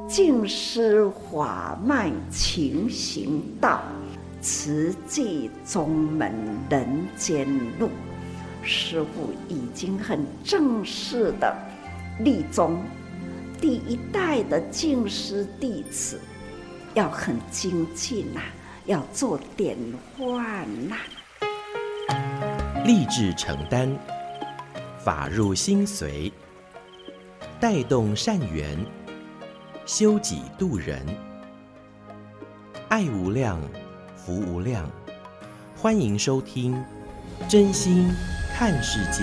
尽施法脉勤行道，慈济宗门人间路。师父已经很正式的立宗，第一代的净师弟子要很精进啊，要做典范呐。 立志承担，法入心随，带动善缘，修己度人，爱无量，福无量。欢迎收听真心看世界。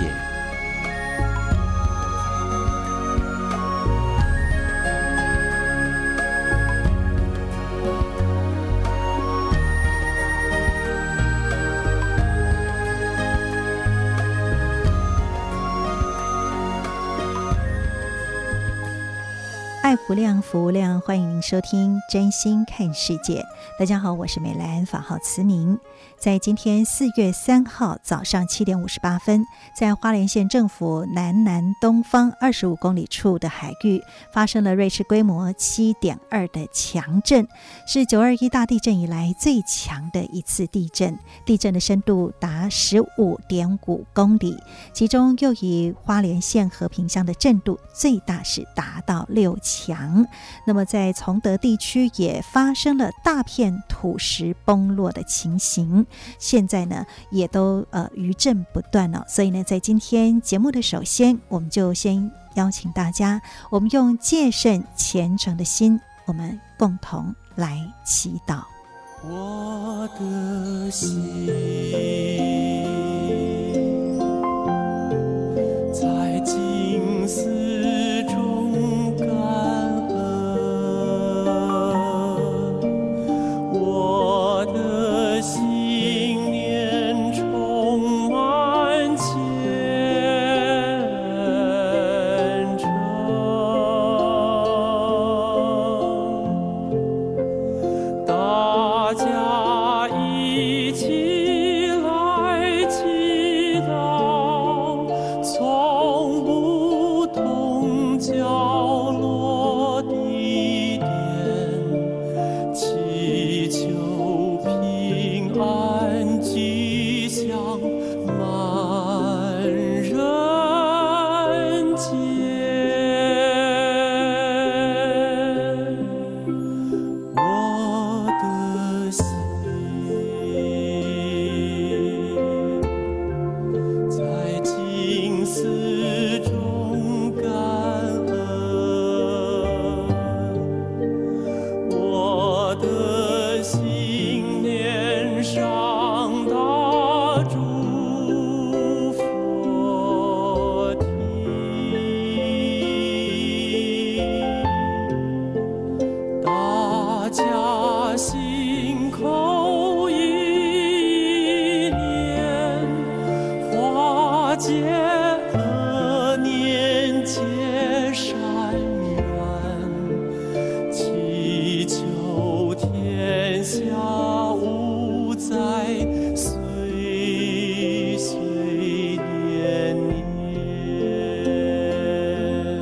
爱无量，福无量，欢迎您收听真心看世界。大家好，我是美兰，法号慈明。在今天4月3号早上7点58分，在花莲县政府南东方25公里处的海域发生了瑞士规模7.2的强震，是921大地震以来最强的一次地震，地震的深度达15.5公里，其中又以花莲县和平乡的震度最大是达到6强。那么在崇德地区也发生了大片土石崩落的情形，现在呢也都余震不断了。所以呢在今天节目的首先，我们就先邀请大家，我们用戒慎虔诚的心，我们共同来祈祷。 我的心在静思中感恩，我的心念充满虔诚，大家一起来祈祷，从不同角落地点，祈求平安吉祥满人间。我的心在静思中感恩，我的心念上大诸佛体，大家心口一念，化解恶念结善缘，祈求天下无灾，岁岁年年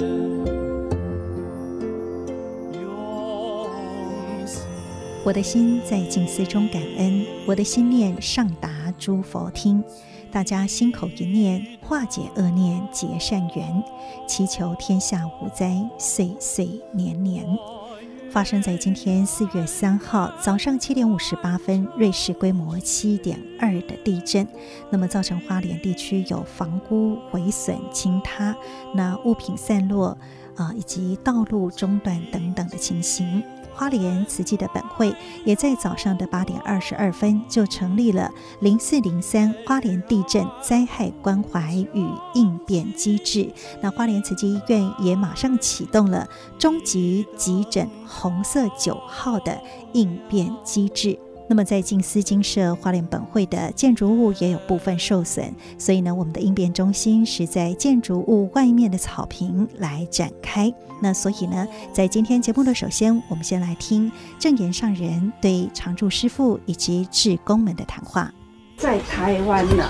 永喜。 我的心在静思中感恩，我的心念上达诸佛听。大家心口一念，化解恶念结善缘，祈求天下无灾，岁岁年年。发生在今天4月3号早上7点58分，瑞士规模7.2的地震，那么造成花莲地区有房屋毁损倾塌，那物品散落以及道路中断等等的情形。花莲慈济的本会也在早上的8点22分就成立了0403花莲地震灾害关怀与应变机制。那花莲慈济医院也马上启动了终极急诊红色9号的应变机制。那么在静思精舍花莲本会的建筑物也有部分受损，所以呢我们的应变中心是在建筑物外面的草坪来展开。那所以呢在今天节目的首先，我们先来听正言上人对常住师父以及志工们的谈话。 在台湾呢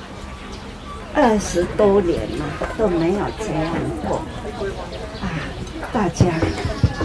20多年了都没有这样过啊！大家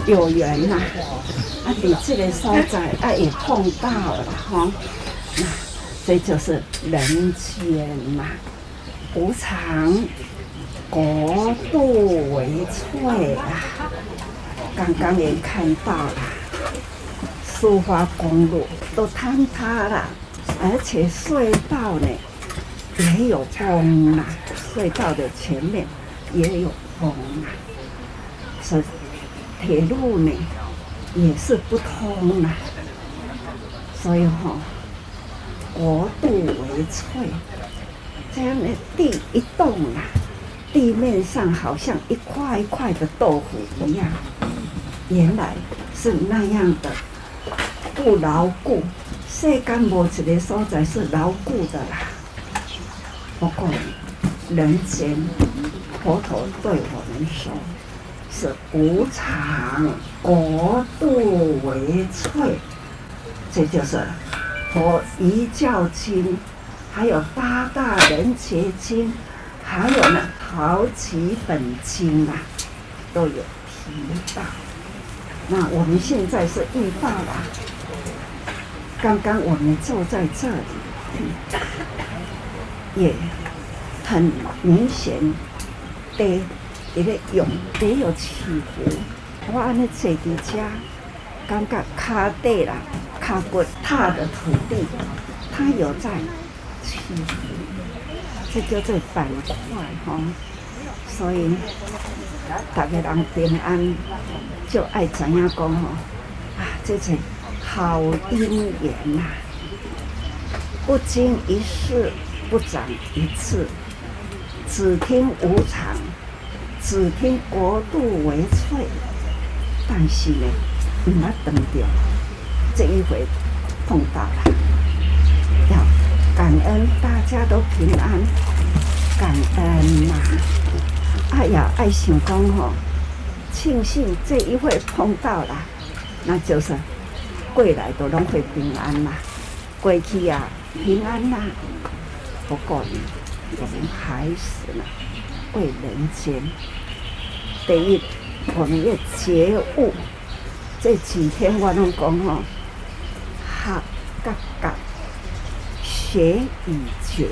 有缘呐，你这个所在也碰到了哈，那这就是人间嘛，无常，国度为脆啊。刚刚也看到了，苏花公路都坍塌了，而且隧道呢也有崩了，隧道的前面也有崩了，所以铁路呢也是不通了，所以国度为脆，这样的地一动啊，地面上好像一块一块的豆腐一样，原来是那样的不牢固。世间无一个所在是牢固的啦。不过人间，佛陀对我们说是无常，国度为脆，这就是佛遗教经，还有八大人觉经，还有呢好几本经啊，都有提到。那我们现在是遇到了，刚刚我们坐在这里，也很明显地一个涌也有起伏。我安尼坐伫遮，感觉脚底啦、脚骨踏的土地，它有在起伏，这叫做板块哈。所以大家人平安，就爱知影讲这是好姻缘呐，不经一事，不长一智，只听无常，只听国度为脆。但是呢，唔捌等到这一回碰到了，要感恩大家都平安，感恩呐。哎呀，爱想讲庆幸这一回碰到了，那就是过来都拢会平安啦，过去啊平安啦。不过呢，我们还是呢为人间。第一，我们要觉悟。这几天我拢讲学甲觉，学与觉，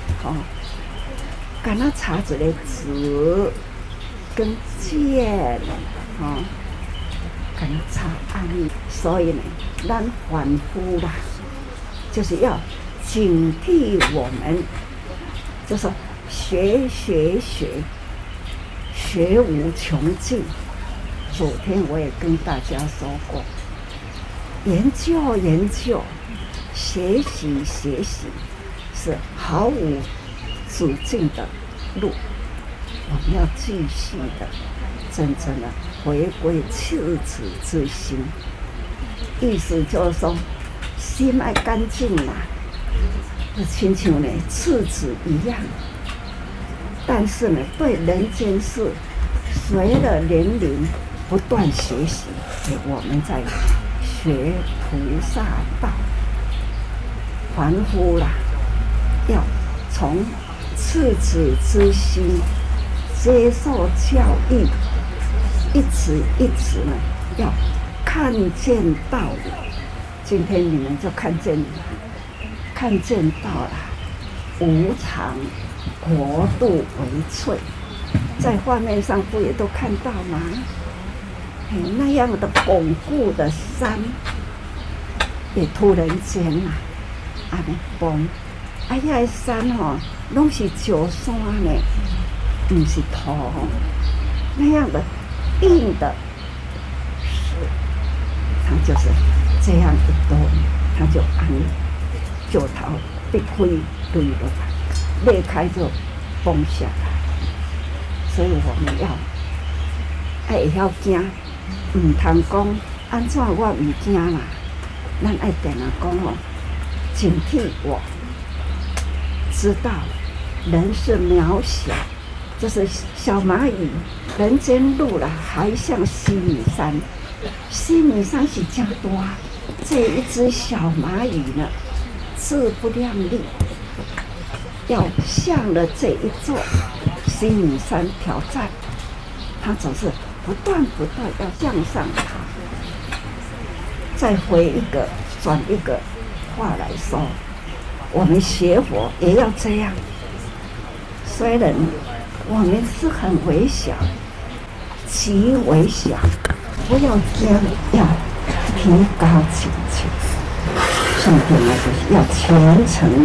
敢若差一个字跟见，敢若差安尼。所以呢，咱凡夫啦，就是要警惕我们，就说学无穷尽。昨天我也跟大家说过，研究，学习是毫无止境的路。我们要继续的，真正的回归赤子之心。意思就是说，心爱干净啦，就亲像呢赤子一样。但是呢，对人间事，随着年龄不断学习，我们在学菩萨道。凡夫啦，要从赤子之心接受教育，一直呢，要看见道理。今天你们就看见到了无常，国度为脆，在画面上不也都看到吗？那样的巩固的山，也突然间啊，安尼崩，遐山拢是石山呢，不是土，那样的硬的，它就是这样一动，它就安石头被开裂了，裂开就崩下来。所以我们会晓惊。唔通讲安怎我唔惊啦，咱爱定定讲警惕我，知道人是渺小，就是小蚂蚁，人间路了还像西米山，西米山是真大，这一只小蚂蚁呢，自不量力，要向了这一座西米山挑战，它总是不断要向上爬。再回一个转一个话来说，我们学佛也要这样。虽然我们是很微小，极微小，不要惊，要提高警觉。重点呢就是要虔诚，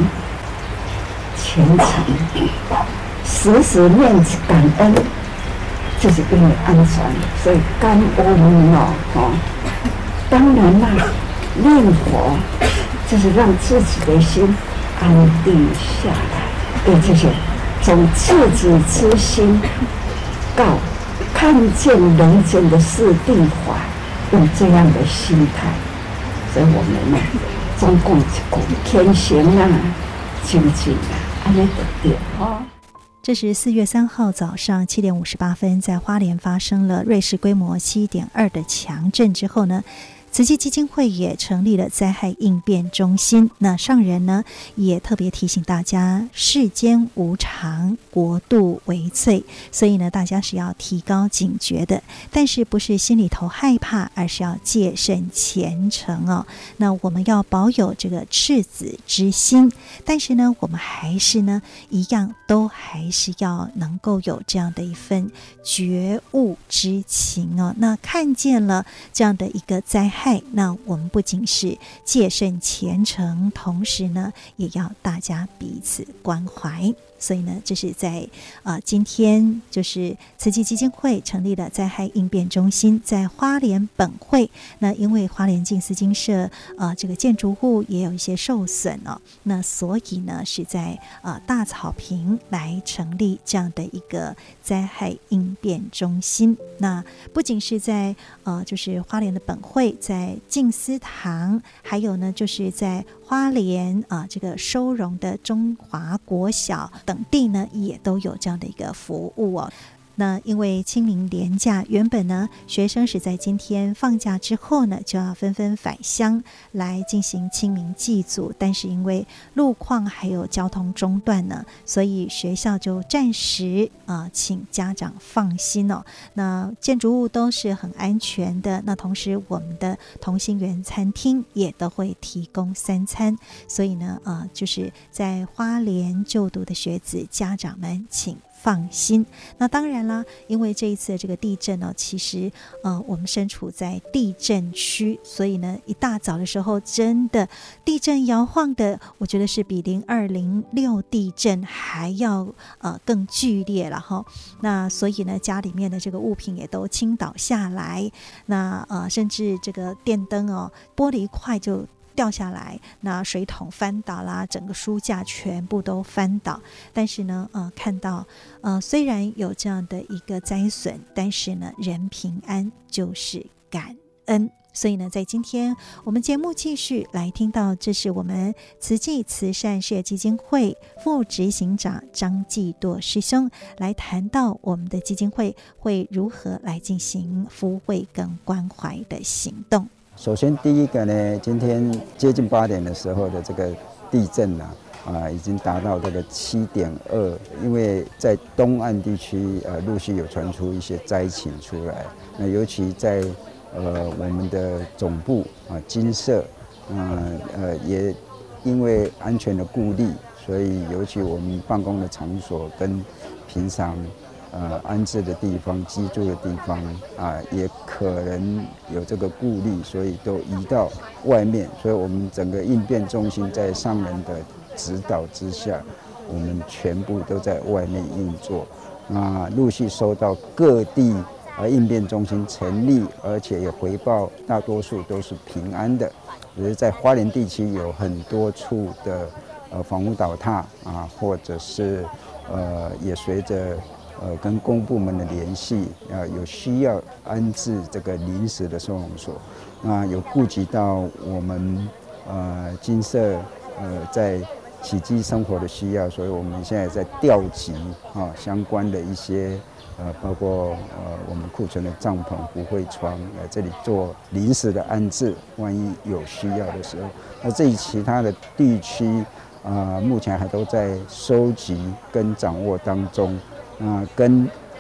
时时念感恩，就是因为安全，所以感恩当然啦，念佛就是让自己的心安定下来，也就是从赤子之心到看见人间的是地法，用这样的心态。所以我们呢，总共一句天行啊，精进啊，安尼就对哦。 这是4月3号早上7点58分，在花莲发生了瑞士规模7.2的强震之后呢，慈济基金会也成立了灾害应变中心。那上人呢也特别提醒大家，世间无常，国度为脆，所以呢大家是要提高警觉的，但是不是心里头害怕，而是要戒慎虔诚哦。那我们要保有这个赤子之心，但是呢我们还是呢一样都还是要能够有这样的一份觉悟之情哦。那看见了这样的一个灾害，那我们不仅是戒慎虔诚，同时呢也要大家彼此关怀。所以呢，这是在今天就是慈济基金会成立了灾害应变中心，在花莲本会。那因为花莲静思精舍这个建筑物也有一些受损哦，那所以呢是在大草坪来成立这样的一个灾害应变中心。那不仅是在就是花莲的本会，在静思堂，还有呢就是在花莲这个收容的中华国小等地呢，也都有这样的一个服务哦。那因为清明连假，原本呢学生是在今天放假之后呢，就要纷纷返乡来进行清明祭祖，但是因为路况还有交通中断呢，所以学校就暂时请家长放心哦。那建筑物都是很安全的，那同时我们的同心圆餐厅也都会提供3餐，所以呢就是在花莲就读的学子家长们请放心。那当然啦，因为这一次的这个地震呢，其实我们身处在地震区，所以呢一大早的时候真的地震摇晃的，我觉得是比0206地震还要更剧烈了哈。那所以呢家里面的这个物品也都倾倒下来，那甚至这个电灯玻璃块就掉下来，那水桶翻倒啦，整个书架全部都翻倒。但是呢看到虽然有这样的一个灾损，但是呢人平安就是感恩。所以呢在今天我们节目继续来听到，这是我们慈济慈善事业基金会副执行长张继铎师兄来谈到我们的基金会会如何来进行福慧跟关怀的行动。 首先第一个呢，今天接近8点的时候的这个地震已经达到这个7.2，因为在东岸地区陆续有传出一些灾情出来，那尤其在我们的总部金舍也因为安全的顾虑，所以尤其我们办公的场所跟平常安置的地方、居住的地方也可能有这个顾虑，所以都移到外面。所以我们整个应变中心在上人的指导之下，我们全部都在外面运作。那陆续收到各地应变中心成立，而且也回报，大多数都是平安的。只是在花莲地区有很多处的房屋倒塌或者是也随着跟公部门的联系有需要安置这个临时的收容所，那有顾及到我们金舍在起居生活的需要，所以我们现在在调集相关的一些包括我们库存的帐篷、不会床来这里做临时的安置，万一有需要的时候。那至于其他的地区目前还都在收集跟掌握当中。跟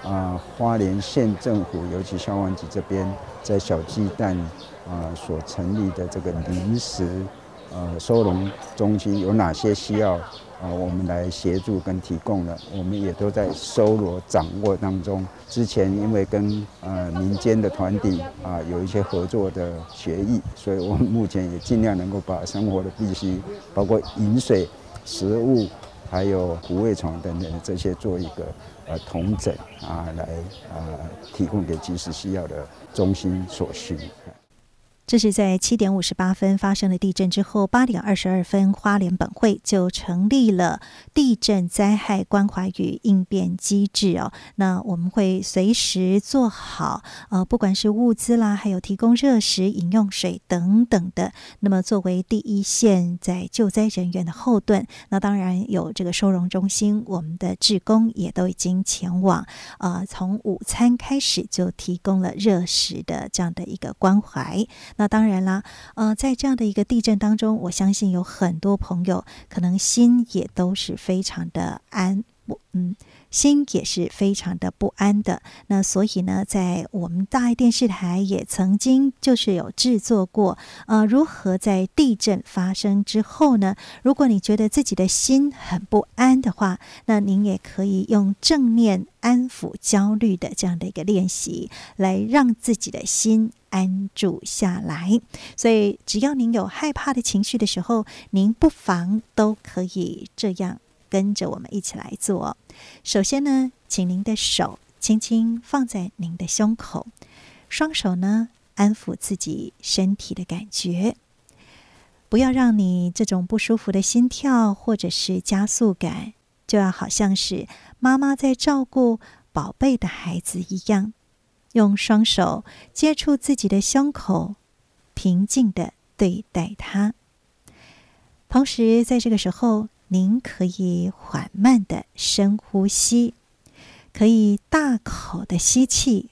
花莲县政府，尤其消防局这边在小巨蛋所成立的这个临时收容中心有哪些需要我们来协助跟提供的，我们也都在搜罗掌握当中。之前因为跟民间的团体有一些合作的协议，所以我们目前也尽量能够把生活的必需，包括饮水、食物，还有虎尾床等等这些做一个统整来提供给即时需要的中心所需。 这是在7点58分发生了地震之后，8点22分，花莲本会就成立了地震灾害关怀与应变机制哦。那我们会随时做好不管是物资啦，还有提供热食、饮用水等等的。那么作为第一线在救灾人员的后盾，那当然有这个收容中心，我们的志工也都已经前往从午餐开始就提供了热食的这样的一个关怀。那当然啦，在这样的一个地震当中，我相信有很多朋友可能心也都是非常的心也是非常的不安的。那所以呢，在我们大爱电视台也曾经就是有制作过如何在地震发生之后呢，如果你觉得自己的心很不安的话，那您也可以用正念安抚焦虑的这样的一个练习，来让自己的心安住下来。所以只要您有害怕的情绪的时候，您不妨都可以这样跟着我们一起来做。首先呢，请您的手轻轻放在您的胸口，双手呢安抚自己身体的感觉，不要让你这种不舒服的心跳或者是加速感，就要好像是妈妈在照顾宝贝的孩子一样，用双手接触自己的胸口，平静地对待它。同时在这个时候，您可以缓慢的深呼吸，可以大口的吸气，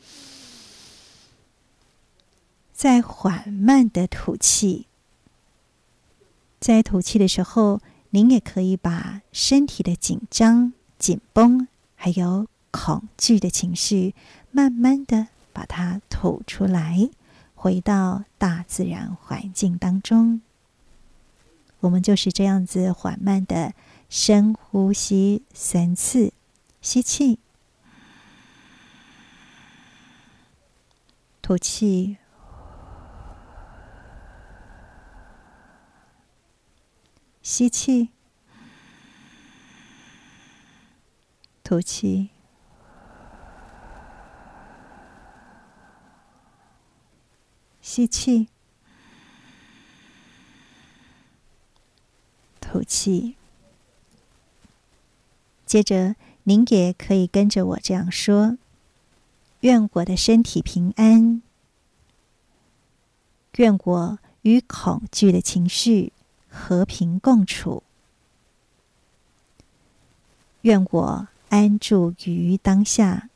再缓慢的吐气。在吐气的时候，您也可以把身体的紧张、紧绷，还有恐惧的情绪，慢慢的把它吐出来，回到大自然环境当中。我们就是这样子缓慢的深呼吸3次，吸气，吐气，吸气，吐气，吸气，吐气。接着您也可以跟着我这样说：愿我的身体平安，愿我与恐惧的情绪和平共处，愿我安住于当下，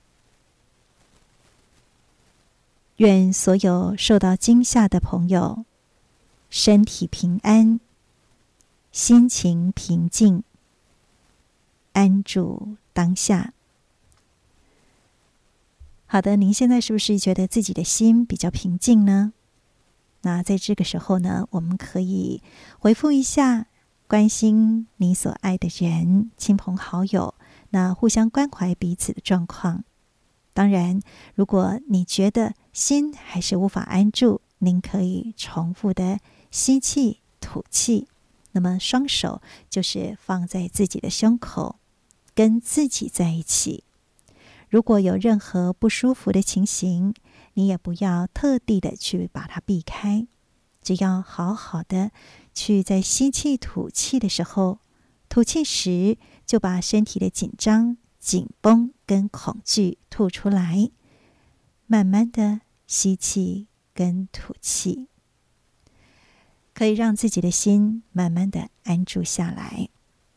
愿所有受到惊吓的朋友身体平安，心情平静，安住当下。好的，您现在是不是觉得自己的心比较平静呢？那在这个时候呢，我们可以回复一下，关心你所爱的人、亲朋好友，那互相关怀彼此的状况。当然，如果你觉得心还是无法安住，您可以重复的吸气、吐气，那么双手就是放在自己的胸口，跟自己在一起。如果有任何不舒服的情形，你也不要特地的去把它避开，只要好好的去在吸气吐气的时候，吐气时就把身体的紧张、紧绷跟恐惧吐出来，慢慢的吸气跟吐气，可以让自己的心慢慢的安住下来。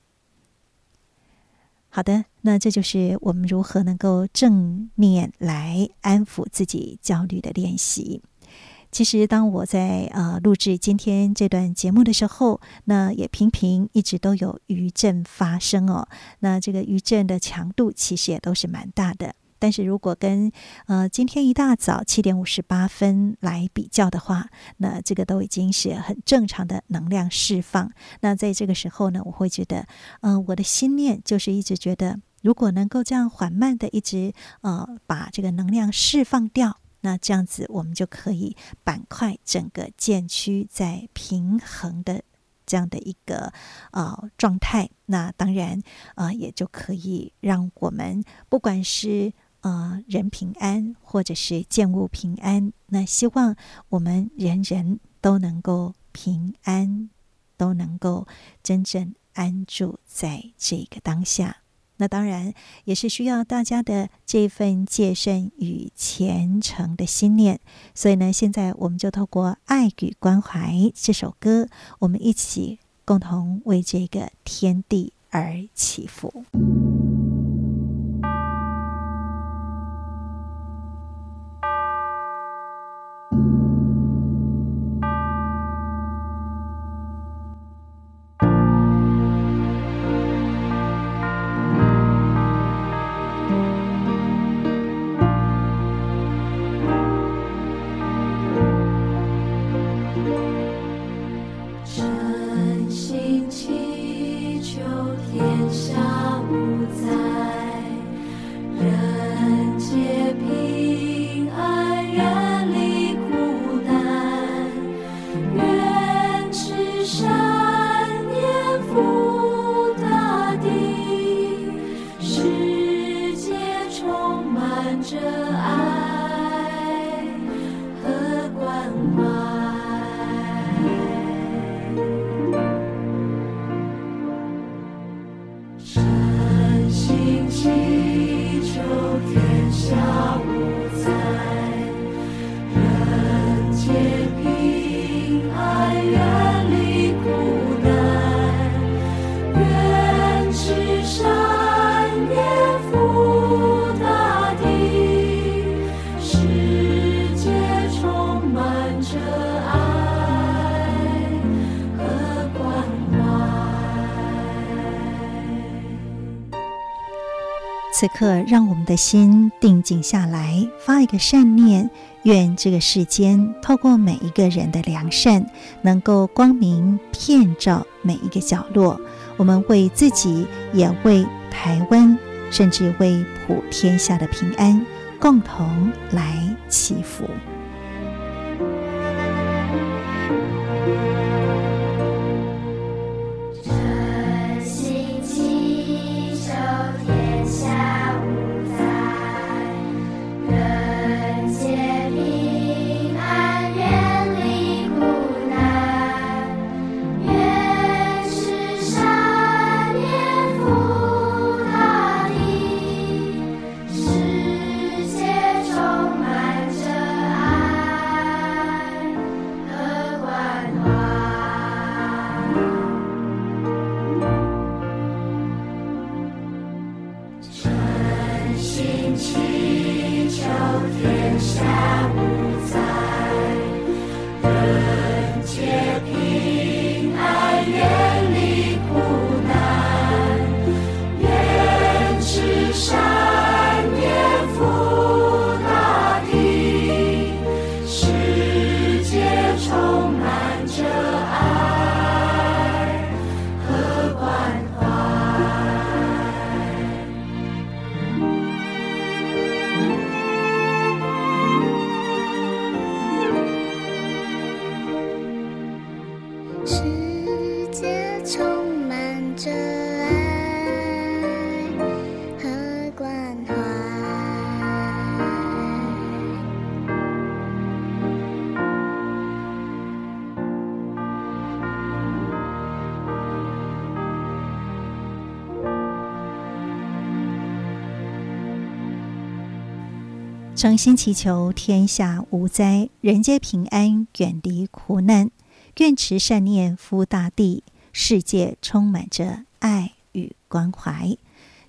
好的，那这就是我们如何能够正念来安抚自己焦虑的练习。其实当我在录制今天这段节目的时候，那也频频一直都有余震发生哦。那这个余震的强度其实也都是蛮大的， 但是如果跟今天一大早7点58分来比较的话，那这个都已经是很正常的能量释放。那在这个时候呢，我会觉得我的心念就是一直觉得，如果能够这样缓慢的一直把这个能量释放掉，那这样子我们就可以板块整个渐趋在平衡的这样的一个状态。那当然也就可以让我们不管是人平安或者是建物平安，那希望我们人人都能够平安，都能够真正安住在这个当下。那当然也是需要大家的这份戒慎与虔诚的心念。所以呢，现在我们就透过《爱与关怀》这首歌，我们一起共同为这个天地而祈福。此刻让我们的心定静下来，发一个善念，愿这个世间透过每一个人的良善，能够光明遍照每一个角落。我们为自己，也为台湾，甚至为普天下的平安，共同来祈福。诚心祈求天下无灾，人皆平安，远离苦难。愿持善念敷大地，世界充满着爱与关怀。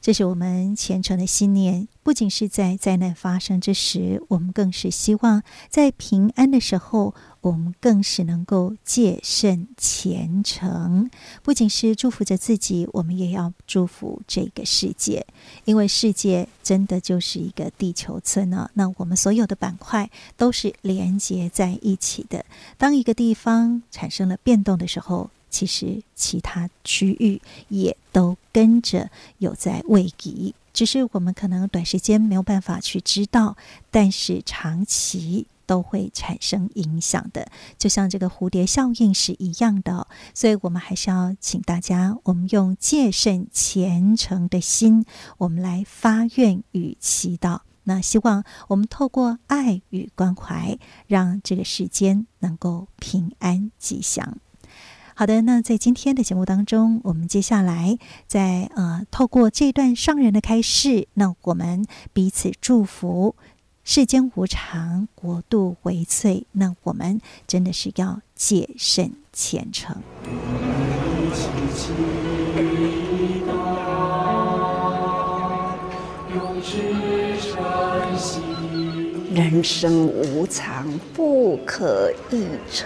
这是我们虔诚的信念，不仅是在灾难发生之时，我们更是希望在平安的时候，我们更是能够戒慎虔诚。不仅是祝福着自己，我们也要祝福这个世界，因为世界真的就是一个地球村呢。那我们所有的板块都是连接在一起的。当一个地方产生了变动的时候，其实其他区域也都跟着有在位移，只是我们可能短时间没有办法去知道，但是长期都会产生影响的，就像这个蝴蝶效应是一样的。所以我们还是要请大家，我们用戒慎虔诚的心，我们来发愿与祈祷。那希望我们透过爱与关怀，让这个世间能够平安吉祥。好的，那在今天的节目当中，我们接下来在透过这段上人的开示，那我们彼此祝福，世间无常，国度为脆。那我们真的是要戒慎虔诚。 人生无常，不可预测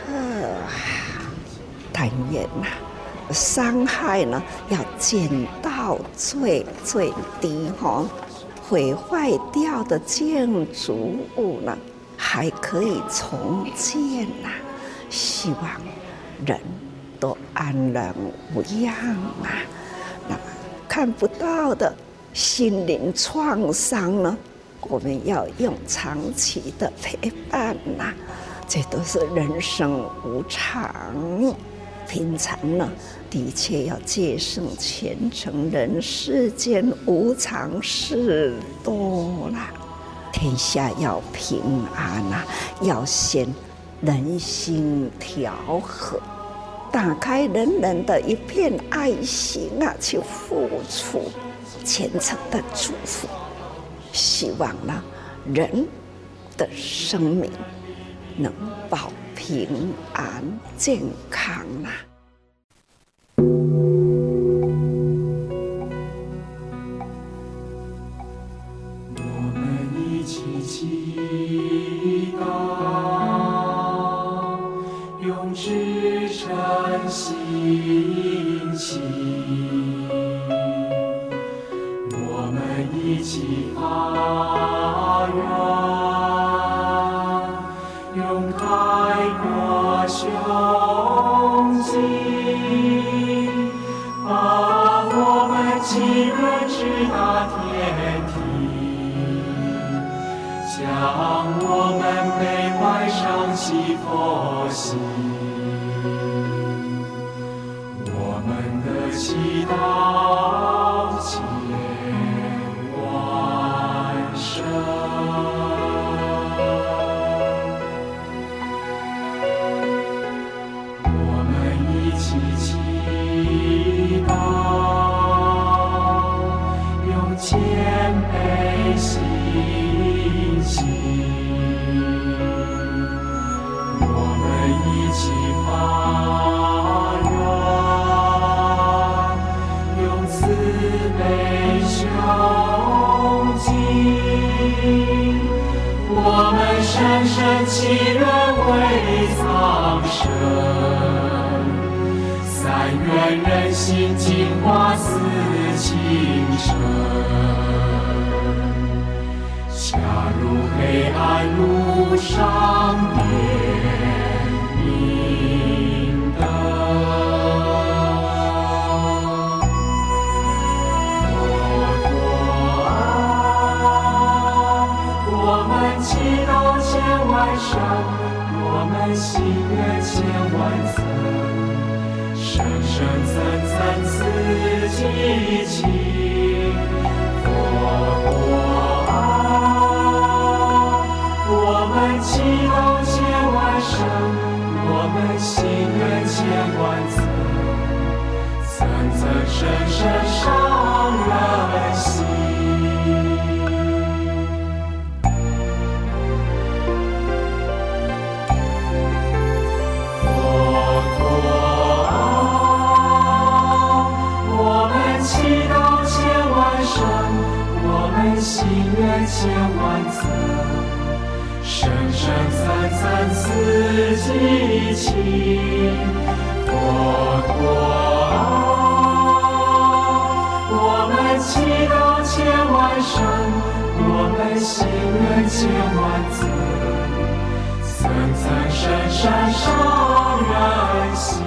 但愿伤害呢要减到最低毁坏掉的建筑物呢还可以重建希望人都安然无恙那么看不到的心灵创伤呢，我们要用长期的陪伴这都是人生无常。平常呢，的确要戒慎虔诚，人世间无常事多啦，天下要平安要先人心调和，打开人人的一片爱心去付出虔诚的祝福，希望呢人的生命能保平安健康我们一起祈祷，用至诚心祈，我们一起发愿，用开阔胸襟，把我们祈愿直达天庭，将我们悲怀上起佛心，我们的祈祷千万声。祈祷，用谦卑心情，我们一起发愿，用慈悲胸襟，我们深深祈愿为苍生。但愿人心净化似清晨，恰如黑暗路上点明灯。佛陀啊，我们祈祷千万声，我们心愿千万层。生生层层次激情，佛陀啊，我们祈祷千万声，我们心愿千万层，层层深深上人心。祈祷千万声。 千万次，生生惨惨四季情，佛陀啊，我们祈祷千万声，我们心愿千万次，层层深深上人心。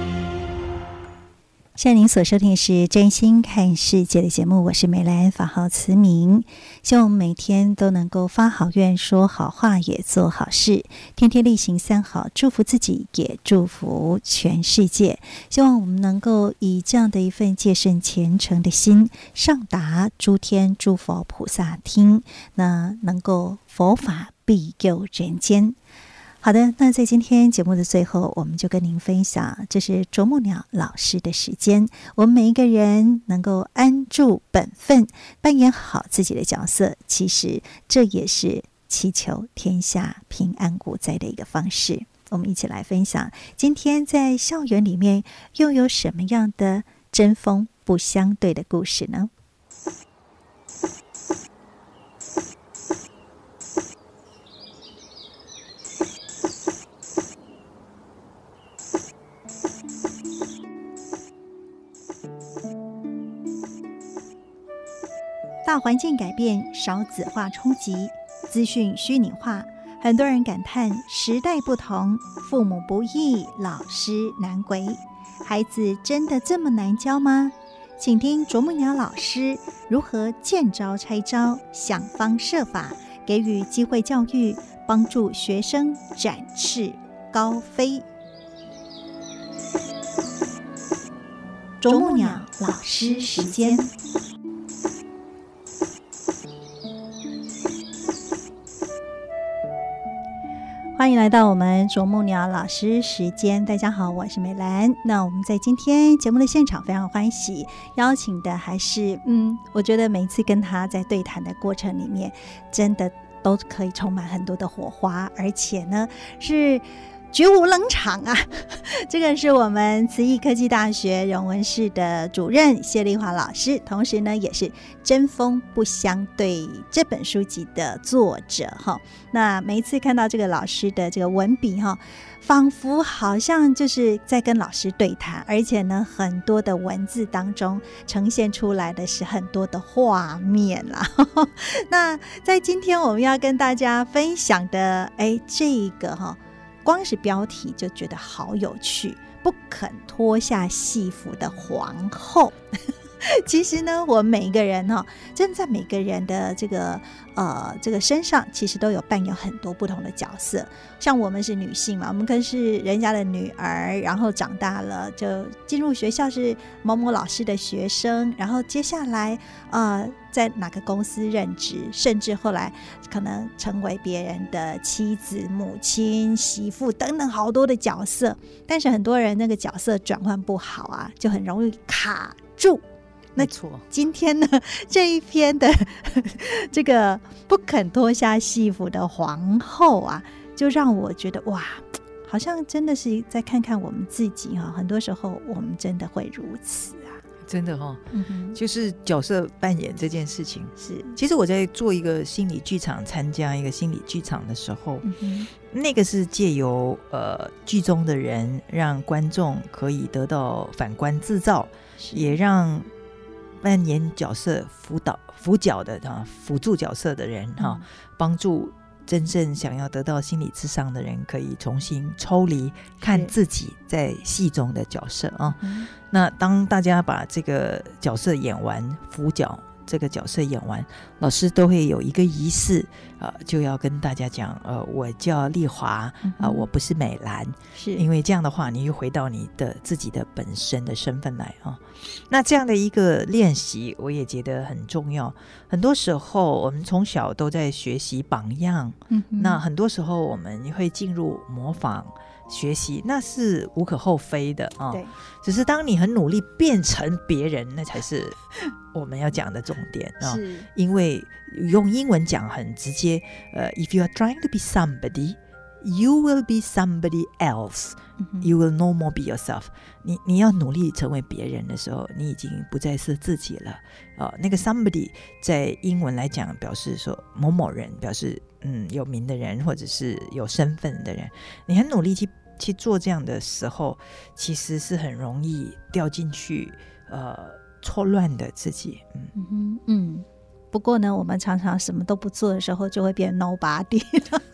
现在您所收听的是真心看世界的节目，我是美兰，法号慈明。希望我们每天都能够发好愿，说好话，也做好事，天天力行三好，祝福自己，也祝福全世界。希望我们能够以这样的一份戒慎虔诚的心，上达诸天诸佛菩萨听，那能够佛法庇佑人间。好的，那在今天节目的最后，我们就跟您分享，这是啄木鸟老师的时间。我们每一个人能够安住本分，扮演好自己的角色，其实这也是祈求天下平安无灾的一个方式。我们一起来分享，今天在校园里面又有什么样的针锋不相对的故事呢？大环境改变，少子化冲击，资讯虚拟化，很多人感叹时代不同，父母不易，老师难为。孩子真的这么难教吗？请听啄木鸟老师如何见招拆招，想方设法给予机会教育，帮助学生展翅高飞。啄木鸟老师时间。欢迎来到我们啄木鸟老师时间，大家好，我是美兰。那我们在今天节目的现场非常欢喜，邀请的还是我觉得每一次跟他在对谈的过程里面，真的都可以充满很多的火花，而且呢是绝无冷场啊！这个是我们慈益科技大学人文室的主任谢丽华老师，同时呢也是《针锋不相对》这本书籍的作者哈。那每一次看到这个老师的这个文笔哈，仿佛好像就是在跟老师对谈，而且呢很多的文字当中呈现出来的是很多的画面啦。那在今天我们要跟大家分享的这个哈，光是标题就觉得好有趣，不肯脱下戏服的皇后。其实呢，我们每一个人真的在每个人的这个身上，其实都有扮演很多不同的角色。像我们是女性嘛，我们可能是人家的女儿，然后长大了就进入学校是某某老师的学生，然后接下来在哪个公司任职，甚至后来可能成为别人的妻子、母亲、媳妇等等好多的角色。但是很多人那个角色转换不好啊，就很容易卡住。那今天呢，这一篇的这个不肯脱下戏服的皇后啊，就让我觉得哇，好像真的是再看看我们自己哈，很多时候我们真的会如此啊， 真的哈，就是角色扮演这件事情是。 其实我在做一个心理剧场，参加一个心理剧场的时候，那个是借由剧中的人让观众可以得到反观自照，也让扮演角色辅角的辅助角色的人帮助真正想要得到心理咨商的人可以重新抽离看自己在戏中的角色啊。那当大家把这个角色演完，辅角这个角色演完，老师都会有一个仪式就要跟大家讲我叫丽华我不是美兰，是因为这样的话你又回到你的自己的本身的身份来那这样的一个练习我也觉得很重要。很多时候我们从小都在学习榜样，那很多时候我们会进入模仿学习，那是无可厚非的对，只是当你很努力变成别人，那才是我们要讲的重点是因为用英文讲很直接，if you are trying to be somebody you will be somebody else, you will no more be yourself. 你要努力成为别人的时候，你已经不再是自己了。那个 somebody 在英文来讲表示说某某人，表示有名的人或者是有身份的人。你很努力去做这样的时候，其实是很容易掉进去错乱的自己。 不过呢，我们常常什么都不做的时候，就会变 nobody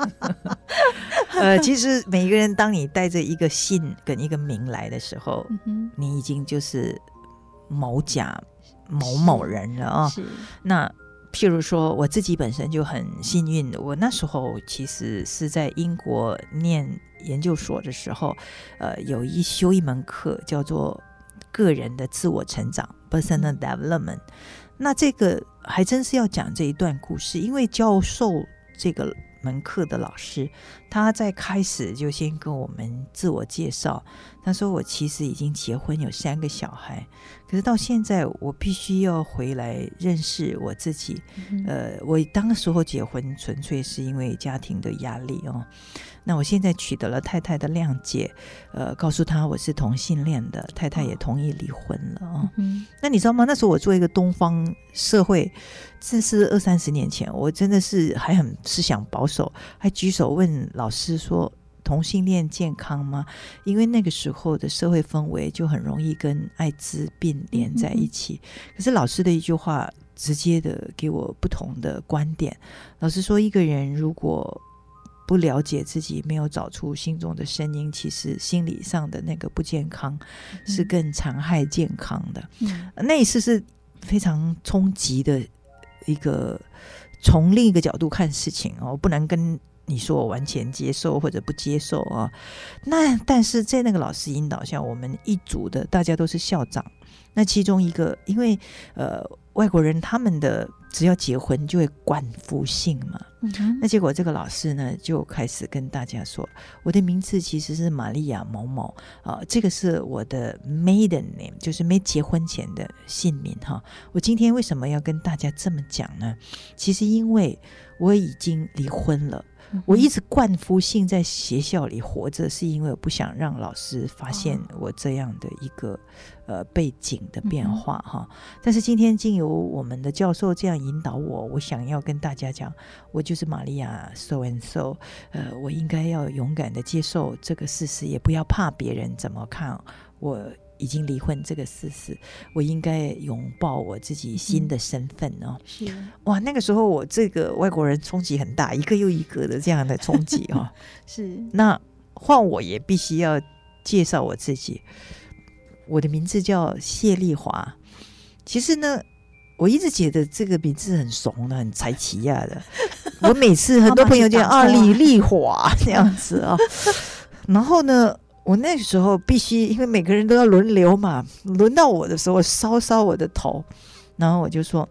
其实每个人当你带着一个姓跟一个名来的时候，你已经就是某甲某某人了那譬如说我自己本身就很幸运，我那时候其实是在英国念研究所的时候，修一门课叫做个人的自我成长 personal development。那这个还真是要讲这一段故事，因为教授这个门课的老师，他在开始就先跟我们自我介绍，他说我其实已经结婚有3个小孩，可是到现在我必须要回来认识我自己。我当时候结婚纯粹是因为家庭的压力那我现在取得了太太的谅解，告诉她我是同性恋的，太太也同意离婚了那你知道吗？那时候我做一个东方社会，这是20-30年前，我真的是还很思想保守，还举手问老师说同性恋健康吗？因为那个时候的社会氛围就很容易跟艾滋病连在一起。可是老师的一句话直接的给我不同的观点。老师说，一个人如果不了解自己，没有找出心中的声音，其实心理上的那个不健康是更残害健康的。那一次是非常冲击的一个，从另一个角度看事情我不能跟你说我完全接受或者不接受但是在那个老师引导下，我们一组的大家都是校长。那其中一个，因为外国人他们的只要结婚就会冠夫姓嘛那结果这个老师呢就开始跟大家说，我的名字其实是玛利亚某某这个是我的 maiden name， 就是没结婚前的姓名我今天为什么要跟大家这么讲呢？其实因为我已经离婚了，我一直冠夫姓在学校里活着，是因为我不想让老师发现我这样的一个背景的变化但是今天经由我们的教授这样引导我想要跟大家讲，我就是玛利亚 so and so，我应该要勇敢的接受这个事实，也不要怕别人怎么看我已经离婚这个事实，我应该拥抱我自己新的身份是哇，那个时候我这个外国人冲击很大，一个又一个的这样的冲击是那换我也必须要介绍我自己，我的名字叫谢丽华。其实呢，我一直觉得这个名字很怂的，很才奇亚的。我每次很多朋友讲李丽华这样子然后呢，我那个时候必须，因为每个人都要轮流嘛，轮到我的时候搔我的头，然后我就说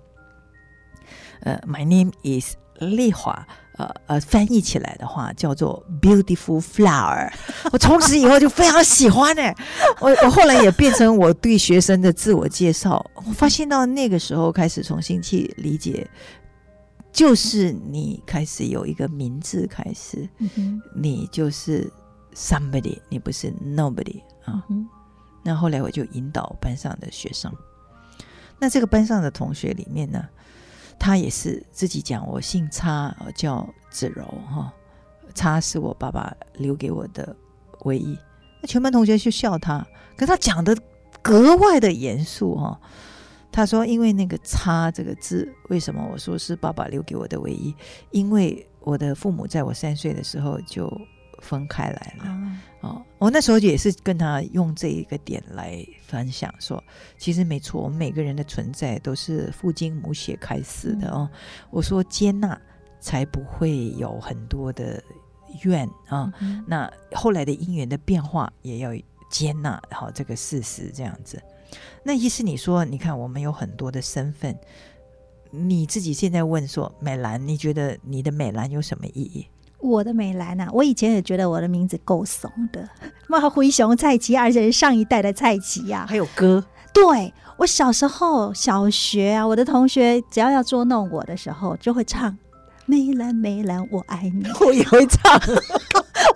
my name is 丽华，翻译起来的话叫做 beautiful flower。 我从此以后就非常喜欢我后来也变成我对学生的自我介绍。我发现到那个时候开始重新去理解，就是你开始有一个名字开始你就是 somebody， 你不是 nobody 那后来我就引导班上的学生，那这个班上的同学里面呢，他也是自己讲我姓差，叫子柔差是我爸爸留给我的唯一。那全班同学就笑他，可是他讲的格外的严肃他说因为那个差这个字，为什么我说是爸爸留给我的唯一？因为我的父母在我3岁的时候就分开来了我那时候也是跟他用这一个点来分享说，其实没错，我们每个人的存在都是父精母血开始的我说接纳才不会有很多的怨那后来的因缘的变化也要接纳这个事实这样子。那意思你说，你看我们有很多的身份，你自己现在问说美兰，你觉得你的美兰有什么意义？ 我的美兰我以前也觉得我的名字够怂的，灰熊蔡奇，而且是上一代的蔡奇还有歌。 对，我小时候小学我的同学只要捉弄我的时候就会唱美兰美兰我爱你， 我也会唱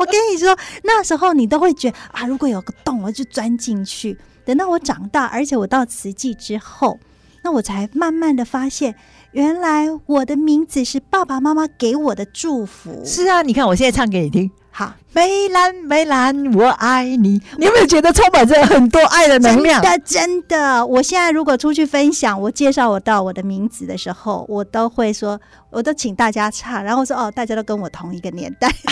跟你说，那时候你都会觉得啊，如果有个洞，我就钻进去。等到我长大，而且我到慈济之后，那我才慢慢的发现，原来我的名字是爸爸妈妈给我的祝福。 是啊，你看我现在唱给你听。 好， 梅兰梅兰我爱你，你有没有觉得充满着很多爱的能量？ 真的，我现在如果出去分享，我介绍我到我的名字的时候，我都会说，我都请大家唱，然后说哦，大家都跟我同一个年代，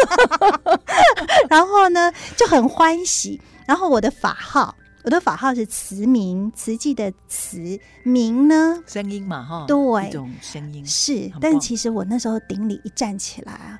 然后呢就很欢喜。然后我的法号是慈明，慈济的慈，明呢声音嘛，哈， 对， 一种声音是。但其实我那时候顶礼一站起来啊，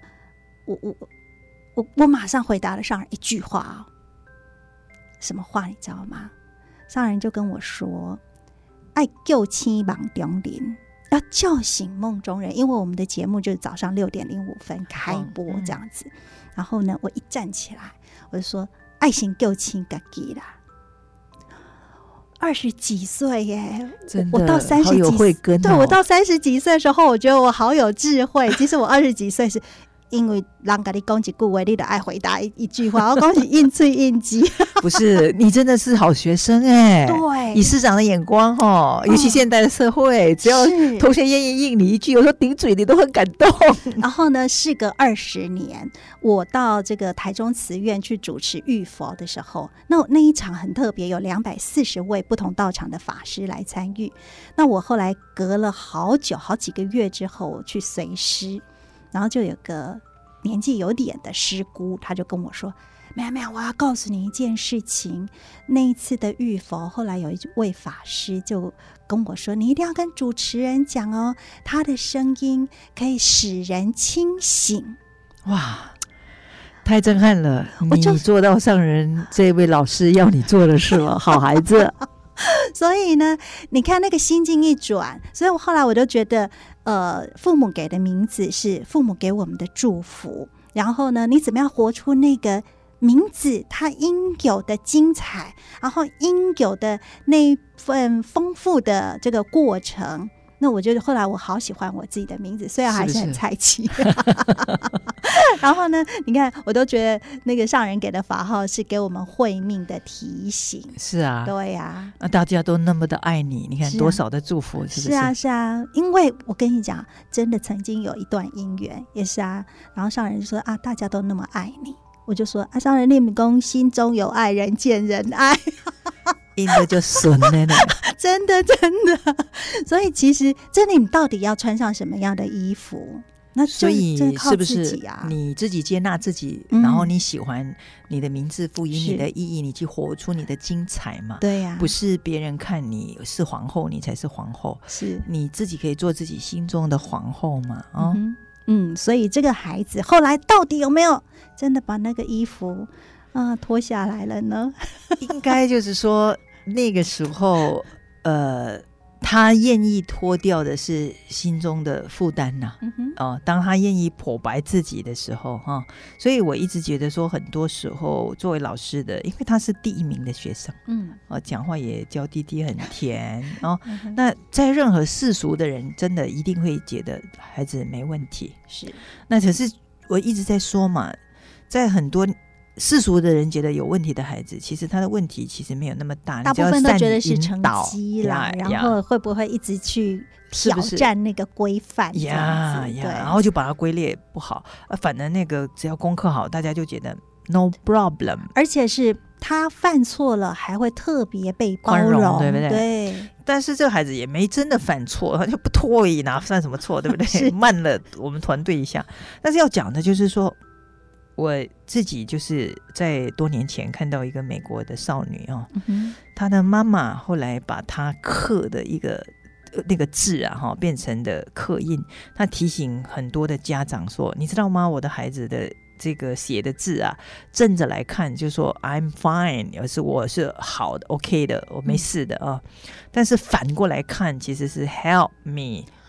我马上回答了上人一句话哦，什么话你知道吗？上人就跟我说：“爱救亲梦中人，要叫醒梦中人。”因为我们的节目就是早上6:05开播这样子。然后呢，我一站起来，我就说：“爱心救亲自己啦。”20几岁耶，我到30几岁，对，我到30几岁的时候，我觉得我好有智慧。其实我20几岁是因为人跟你讲一句话，你就爱回答一句话，我讲是应嘴应机。 不是，你真的是好学生哎、 对， 以师长的眼光哦，尤其现代的社会，只要同学愿意应你一句，我说顶嘴，你都很感动。 然后呢，事隔20年，我到这个台中慈院去主持浴佛的时候，那一场很特别，有240位不同道场的法师来参与。那我后来隔了好几个月之后，我去随师。然后就有个年纪有点的师姑，他就跟我说：“没有，我要告诉你一件事情。那一次的浴佛，后来有一位法师就跟我说，你一定要跟主持人讲哦，他的声音可以使人清醒。” 哇，太震撼了！你做到上人这位老师要你做的事了，好孩子。 所以呢，你看那个心境一转，所以我后来我就觉得，父母给的名字是父母给我们的祝福。然后呢，你怎么样活出那个名字它应有的精彩，然后应有的那一份丰富的这个过程。那我觉得后来我好喜欢我自己的名字，虽然还是很菜气。然后呢，你看我都觉得那个上人给的法号是给我们慧命的提醒。 是啊， 对呀， 大家都那么的爱你，你看多少的祝福，是不是？ 是啊，因为我跟你讲，真的曾经有一段姻缘也是啊，然后上人就说啊，大家都那么爱你，我就说啊，上人念功心中有爱，人见人爱。 应该就损了呢。 真的，所以其实真的，你到底要穿上什么样的衣服？那所以是不是啊？ 你自己接纳自己，然后你喜欢你的名字，赋予你的意义，你去活出你的精彩嘛？ 对呀， 不是别人看你是皇后，你才是皇后， 是你自己可以做自己心中的皇后嘛？ 所以这个孩子后来到底有没有真的把那个衣服脱下来了呢？ 应该就是说那个时候他愿意脱掉的是心中的负担呐。当他愿意剖白自己的时候所以我一直觉得说很多时候作为老师的，因为他是第1名的学生，讲话也娇滴滴很甜那在任何世俗的人真的一定会觉得孩子没问题， 是。 那可是我一直在说嘛，在很多世俗的人觉得有问题的孩子，其实他的问题其实没有那么大， 大部分都觉得是成绩啦，然后会不会一直去挑战那个规范这样子， 然后就把它归类不好，反正那个只要功课好，大家就觉得 no problem， 而且是他犯错了还会特别被包容， 对不对？ 对。 但是这个孩子也没真的犯错，他就不脱而已，哪算什么错，对不对？慢了我们团队一下。但是要讲的就是说，我自己就是在多年前看到一个美国的少女她的妈妈后来把她刻的一个那个字变成的刻印，她提醒很多的家长说，你知道吗，我的孩子的这个写的字正着来看就说 I'm fine， 而是我是好的 OK 的，我没事的但是反过来看其实是 help me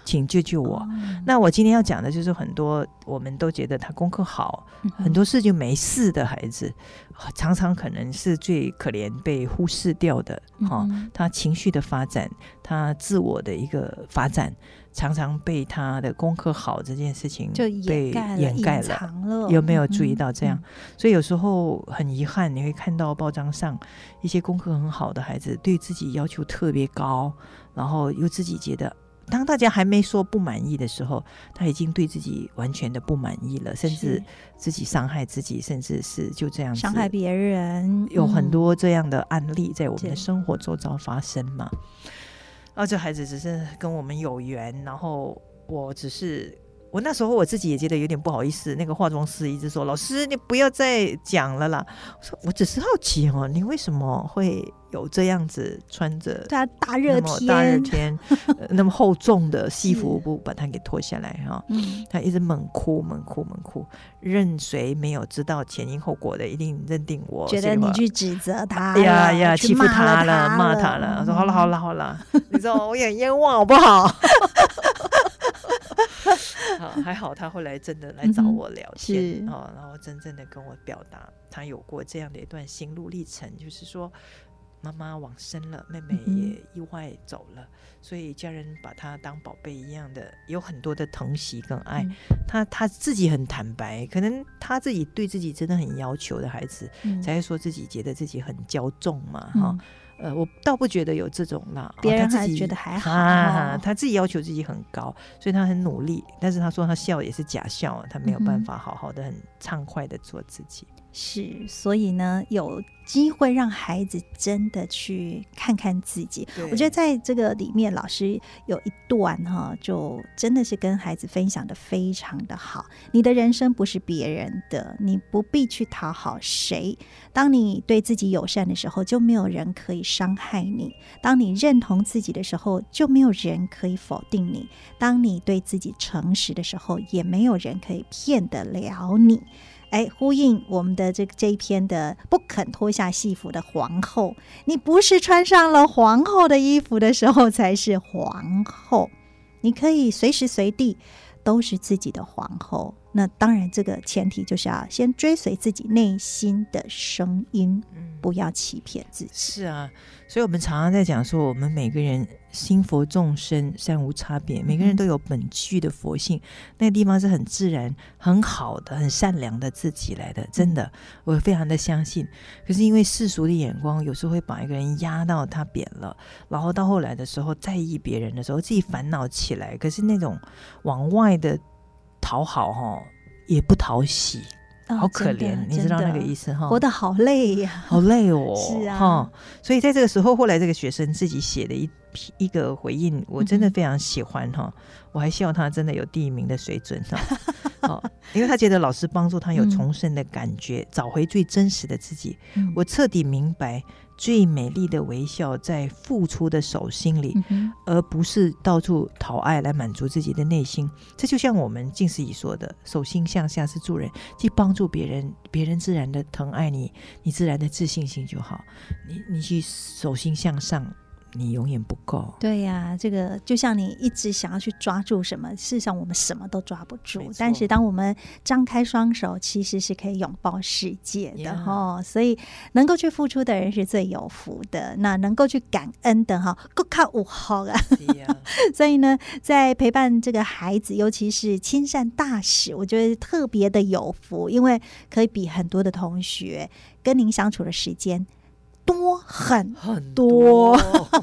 请救救我。那我今天要讲的就是很多我们都觉得他功课好，很多事就没事的孩子，常常可能是最可怜被忽视掉的，他情绪的发展，他自我的一个发展，常常被他的功课好这件事情就被掩盖了。有没有注意到这样？所以有时候很遗憾，你会看到报章上一些功课很好的孩子对自己要求特别高，然后又自己觉得当大家还没说不满意的时候，他已经对自己完全的不满意了，甚至自己伤害自己，甚至是就这样子伤害别人。 有很多这样的案例在我们的生活周遭发生嘛。这孩子只是跟我们有缘，然后我那时候我自己也觉得有点不好意思，那个化妆师一直说老师你不要再讲了啦，我说我只是好奇你为什么会有这样子穿着大热天那么厚重的戏服不把它给脱下来他一直猛哭，任谁没有知道前因后果的一定认定我觉得你去指责他呀欺负他了骂他了。我说好了你知道我也很冤枉好不好还好他后来真的来找我聊天，然后真正的跟我表达他有过这样的一段心路历程，就是说妈妈往生了，妹妹也意外走了，所以家人把他当宝贝一样的，有很多的疼惜跟爱。他自己很坦白，可能他自己对自己真的很要求的孩子，才会说自己觉得自己很骄纵嘛我倒不觉得有这种啦， 别人还觉得还好他自己要求自己很高，所以他很努力，但是他说他笑也是假笑，他没有办法好好的很畅快的做自己。 是，所以呢有机会让孩子真的去看看自己。我觉得在这个里面老师有一段就真的是跟孩子分享的非常的好。你的人生不是别人的，你不必去讨好谁。当你对自己友善的时候，就没有人可以伤害你；当你认同自己的时候，就没有人可以否定你；当你对自己诚实的时候，也没有人可以骗得了你。呼应我们的这一篇的不肯脱下戏服的皇后，你不是穿上了皇后的衣服的时候才是皇后，你可以随时随地都是自己的皇后。那当然这个前提就是要先追随自己内心的声音，不要欺骗自己。 是啊，所以我们常常在讲说，我们每个人心佛众生善无差别，每个人都有本具的佛性，那个地方是很自然很好的很善良的自己来的，真的我非常的相信。可是因为世俗的眼光有时候会把一个人压到他扁了，然后到后来的时候在意别人的时候自己烦恼起来，可是那种往外的讨好也不讨喜，好可怜，你知道那个意思活得好累呀， 好累哦。 是啊， 所以在这个时候，后来这个学生自己写的一个回应，我真的非常喜欢我还笑他真的有第一名的水准因为他觉得老师帮助他有重生的感觉，找回最真实的自己。我彻底明白最美丽的微笑在付出的手心里，而不是到处讨爱来满足自己的内心。这就像我们净思仪说的，手心向下是助人，既帮助别人，别人自然的疼爱你，你自然的自信心就好。你去手心向上，你永远不够。 对呀，这个就像你一直想要去抓住什么，事实上我们什么都抓不住，但是当我们张开双手，其实是可以拥抱世界的所以能够去付出的人是最有福的，那能够去感恩的更较有福啊所以呢在陪伴这个孩子，尤其是亲善大使，我觉得特别的有福，因为可以比很多的同学跟您相处的时间多很多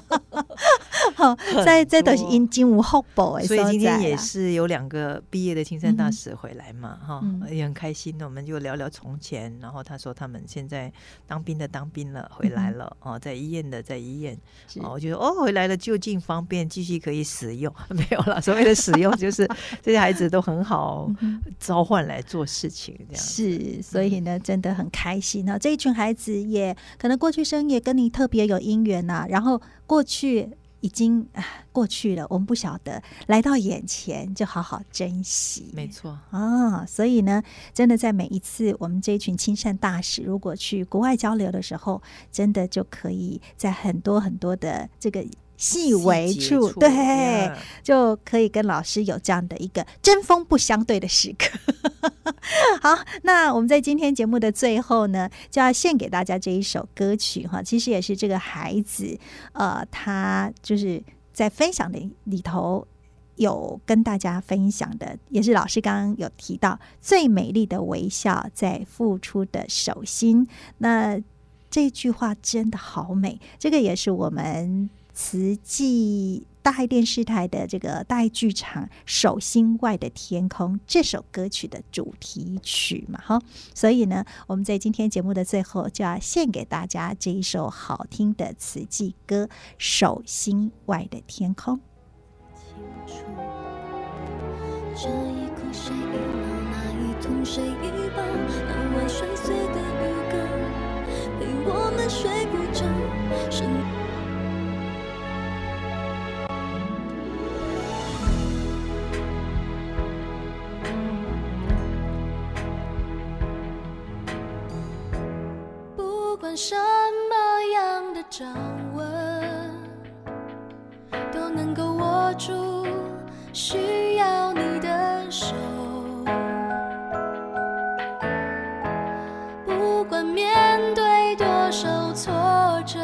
这都是因金无福报的， 所以今天也是有2个毕业的亲善大使回来嘛也很开心，我们就聊聊从前。然后他说他们现在当兵的当兵了，回来了在医院的在医院我觉得回来了就近方便，继续可以使用。没有啦，所谓的使用就是这些孩子都很好召唤来做事情这样是，所以呢真的很开心这一群孩子也可能过去生也跟你特别有因缘然后过去已经过去了，我们不晓得，来到眼前就好好珍惜。 没错所以呢真的在每一次我们这一群亲善大使如果去国外交流的时候，真的就可以在很多很多的这个细微处， 细节处对，就可以跟老师有这样的一个针锋不相对的时刻。好，那我们在今天节目的最后呢，就要献给大家这一首歌曲哈，其实也是这个孩子他就是在分享的里头有跟大家分享的，也是老师刚刚有提到最美丽的微笑在付出的手心，那这句话真的好美，这个也是我们慈济大爱电视台的这个大爱剧场手心外的天空这首歌曲的主题曲嘛，哈，所以呢我们在今天节目的最后就要献给大家这一首好听的慈济歌手心外的天空。 这一刻谁遗老，那一痛谁遗抱，那晚睡碎的预告，陪我们睡不着，不管什么样的掌纹，都能够握住需要你的手，不管面对多少挫折，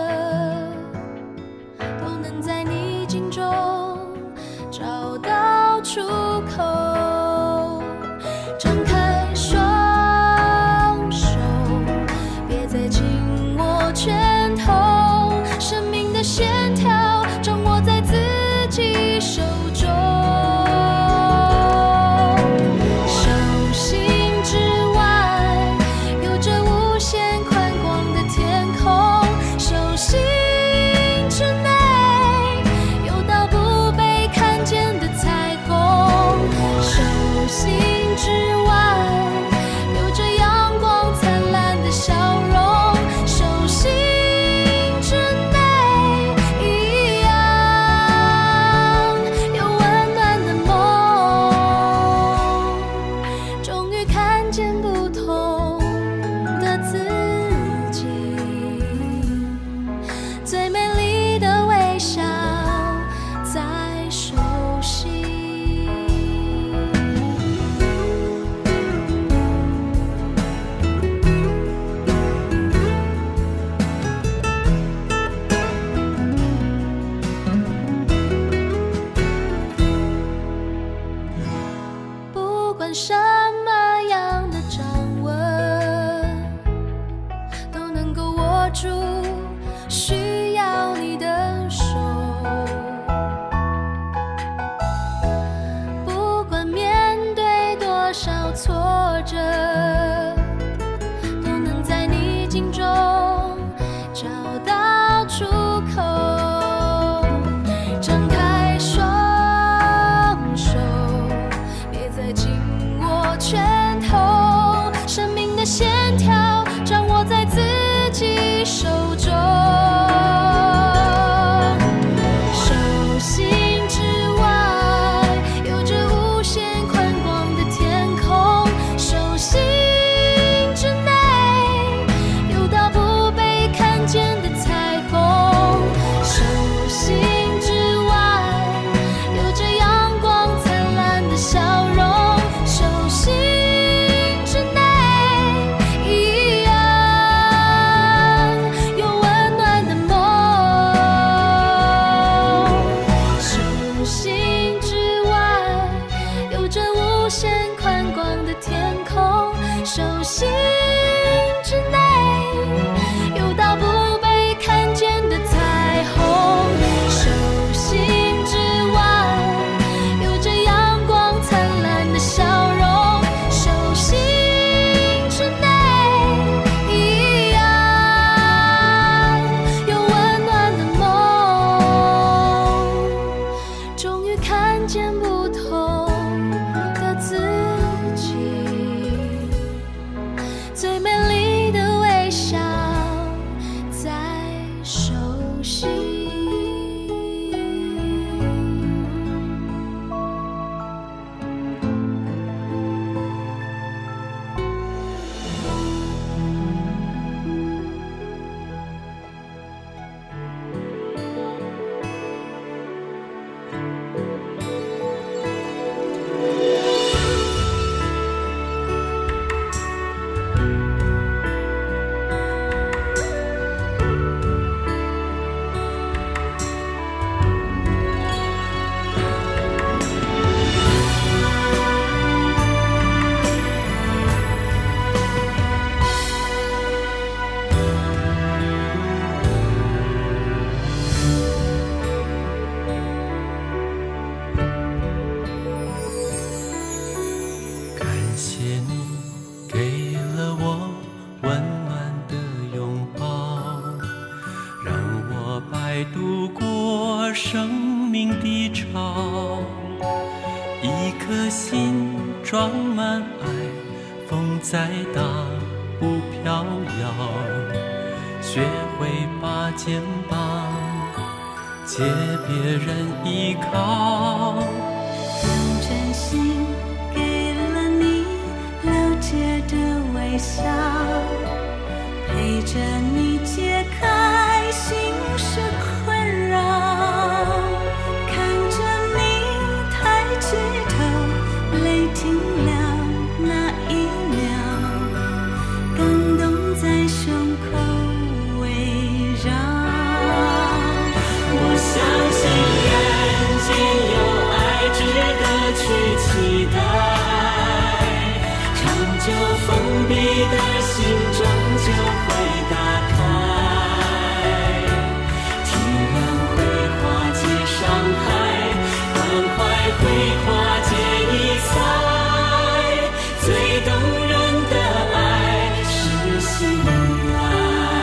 都能在逆境中找到出口。张开双手，别再紧握拳头，生命的线条掌握在自己手中。什么样的掌纹，都能够握住需要你的手，不管面对多少挫折，都能在逆境中找到出口。张开双手，别再紧拳头，生命的线条掌握在自己手中。手心之外，有着无限宽广的天空；手心之内，有道不被看见的彩虹。手心之外，有着阳光灿烂的笑容。心之内一样有温暖的梦，手心之外有着无限宽广的天空，手心之内有道不被看见的彩虹，手心之外有着阳光灿烂的笑容。 不飘摇，学会把肩膀借别人依靠。 用真心给了你了解的微笑，陪着你解开心事困扰，看着你抬起头，泪停了那一秒，感动在胸口围绕。我相信人间有爱值得去期待，长久封闭的心终究会打开，体谅会化解伤害，关怀会化解疑猜，最动人的爱是心爱。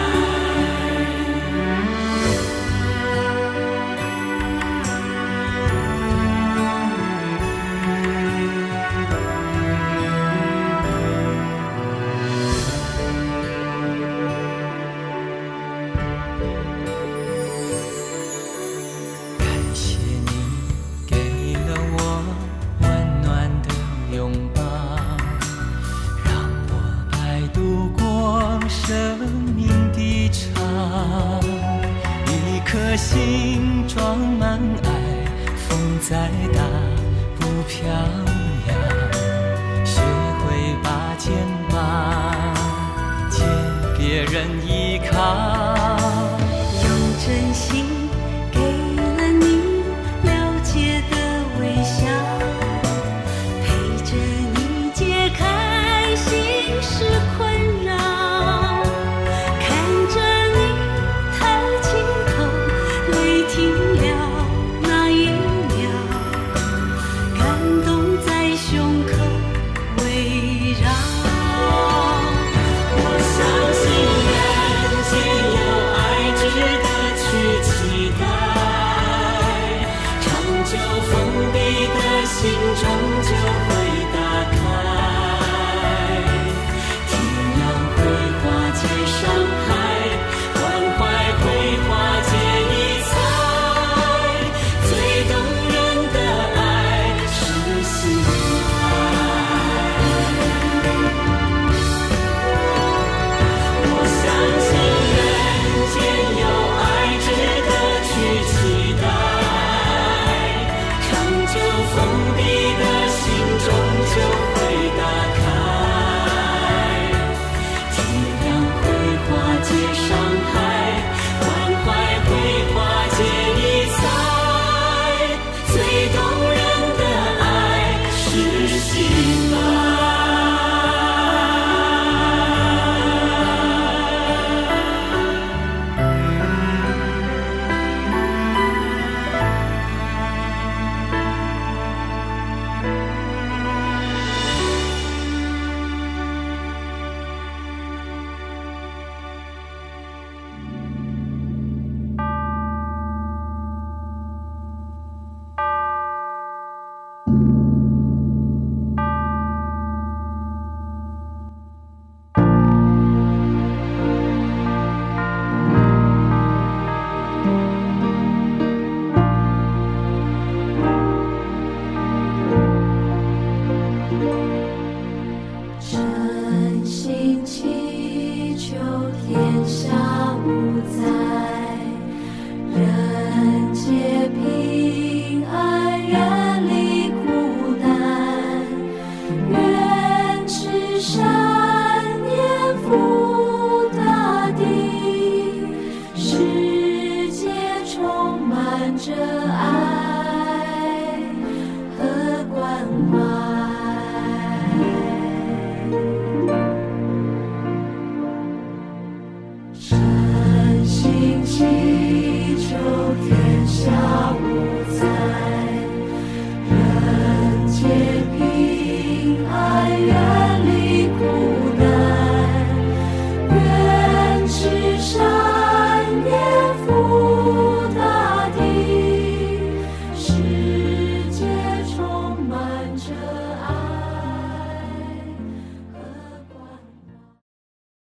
心装满爱，风再大不飘摇，学会把肩膀借别人依靠。